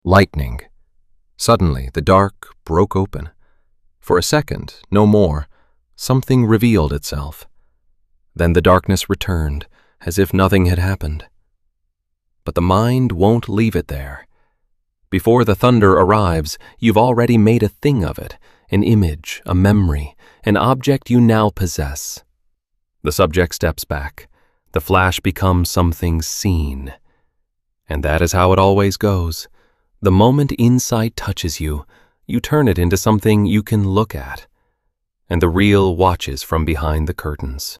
Lightning. Suddenly, the dark broke open. For a second, no more, something revealed itself. Then the darkness returned, as if nothing had happened. But the mind won't leave it there. Before the thunder arrives, you've already made a thing of it, an image, a memory, an object you now possess. The subject steps back. The flash becomes something seen. And that is how it always goes. The moment insight touches you, you turn it into something you can look at. And the real watches from behind the curtains.